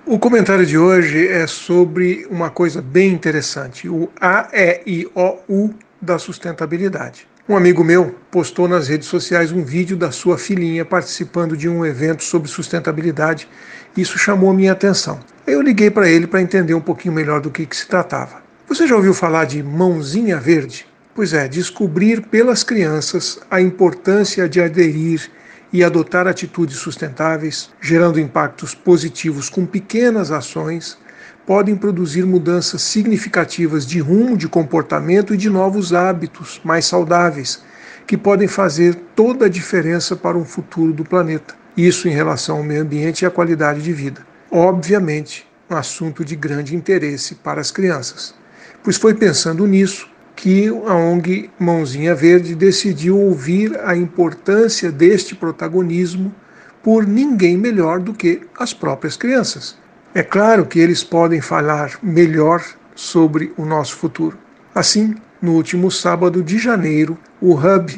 O comentário de hoje é sobre uma coisa bem interessante, o A, E, I, O, U da sustentabilidade. Um amigo meu postou nas redes sociais um vídeo da sua filhinha participando de um evento sobre sustentabilidade. Isso chamou a minha atenção. Aí eu liguei para ele para entender um pouquinho melhor do que se tratava. Você já ouviu falar de mãozinha verde? Pois é, descobrir pelas crianças a importância de aderir e adotar atitudes sustentáveis, gerando impactos positivos com pequenas ações, podem produzir mudanças significativas de rumo, de comportamento e de novos hábitos mais saudáveis, que podem fazer toda a diferença para um futuro do planeta. Isso em relação ao meio ambiente e à qualidade de vida. Obviamente, um assunto de grande interesse para as crianças, pois foi pensando nisso que a ONG Mãozinha Verde decidiu ouvir a importância deste protagonismo por ninguém melhor do que as próprias crianças. É claro que eles podem falar melhor sobre o nosso futuro. Assim, no último sábado de janeiro, o Hub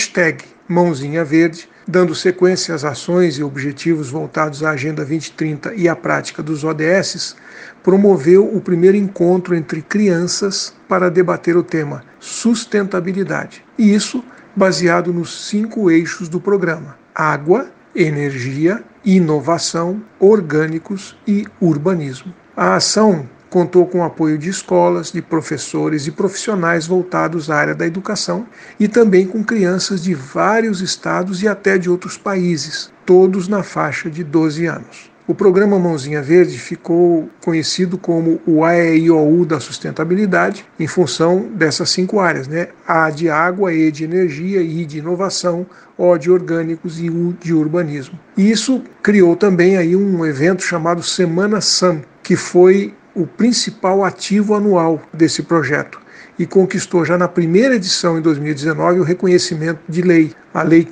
#Mãozinha Verde, dando sequência às ações e objetivos voltados à Agenda 2030 e à prática dos ODS, promoveu o primeiro encontro entre crianças para debater o tema sustentabilidade. E isso baseado nos 5 eixos do programa: água, energia, inovação, orgânicos e urbanismo. A ação contou com o apoio de escolas, de professores e profissionais voltados à área da educação e também com crianças de vários estados e até de outros países, todos na faixa de 12 anos. O programa Mãozinha Verde ficou conhecido como o AEIOU da sustentabilidade, em função dessas 5 áreas, né? A de água, E de energia, I de inovação, O de orgânicos e U de urbanismo. E isso criou também aí um evento chamado Semana Sun, que foi o principal ativo anual desse projeto e conquistou já na primeira edição, em 2019, o reconhecimento de lei, a Lei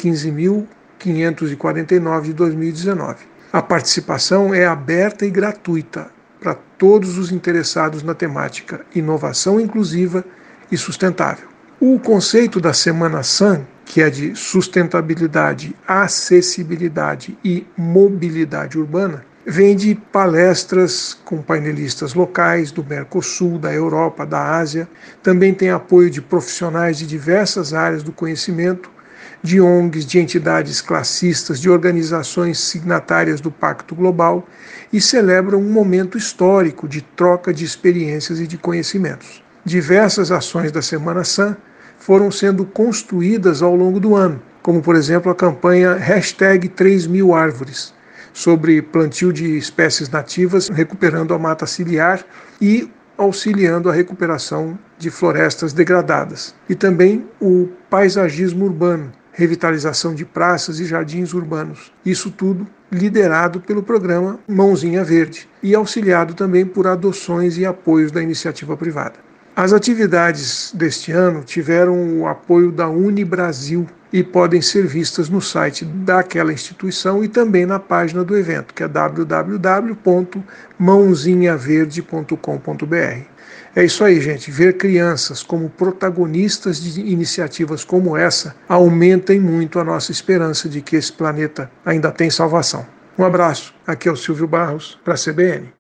15.549 de 2019. A participação é aberta e gratuita para todos os interessados na temática inovação inclusiva e sustentável. O conceito da Semana Sun, que é de sustentabilidade, acessibilidade e mobilidade urbana, vem de palestras com painelistas locais do Mercosul, da Europa, da Ásia. Também tem apoio de profissionais de diversas áreas do conhecimento, de ONGs, de entidades classistas, de organizações signatárias do Pacto Global e celebra um momento histórico de troca de experiências e de conhecimentos. Diversas ações da Semana Sun foram sendo construídas ao longo do ano, como por exemplo a campanha #3.000 árvores, sobre plantio de espécies nativas, recuperando a mata ciliar e auxiliando a recuperação de florestas degradadas. E também o paisagismo urbano, revitalização de praças e jardins urbanos. Isso tudo liderado pelo programa Mãozinha Verde e auxiliado também por adoções e apoios da iniciativa privada. As atividades deste ano tiveram o apoio da Unibrasil e podem ser vistas no site daquela instituição e também na página do evento, que é www.mãozinhaverde.com.br. É isso aí, gente. Ver crianças como protagonistas de iniciativas como essa aumenta muito a nossa esperança de que esse planeta ainda tem salvação. Um abraço. Aqui é o Silvio Barros, para a CBN.